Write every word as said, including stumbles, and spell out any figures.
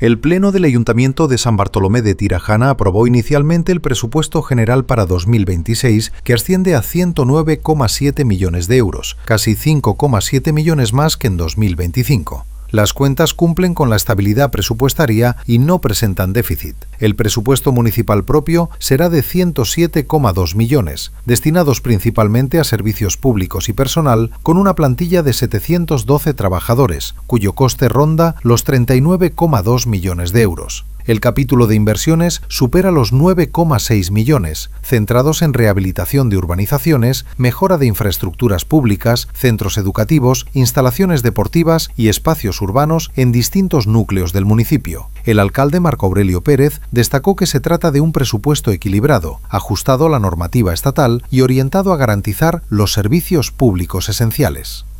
El Pleno del Ayuntamiento de San Bartolomé de Tirajana aprobó inicialmente el presupuesto general para dos mil veintiséis, que asciende a ciento nueve coma siete millones de euros, casi cinco coma siete millones más que en dos mil veinticinco. Las cuentas cumplen con la estabilidad presupuestaria y no presentan déficit. El presupuesto municipal propio será de ciento siete coma dos millones, destinados principalmente a servicios públicos y personal, con una plantilla de setecientos doce trabajadores, cuyo coste ronda los treinta y nueve coma dos millones de euros. El capítulo de inversiones supera los nueve coma seis millones, centrados en rehabilitación de urbanizaciones, mejora de infraestructuras públicas, centros educativos, instalaciones deportivas y espacios urbanos en distintos núcleos del municipio. El alcalde Marco Aurelio Pérez destacó que se trata de un presupuesto equilibrado, ajustado a la normativa estatal y orientado a garantizar los servicios públicos esenciales.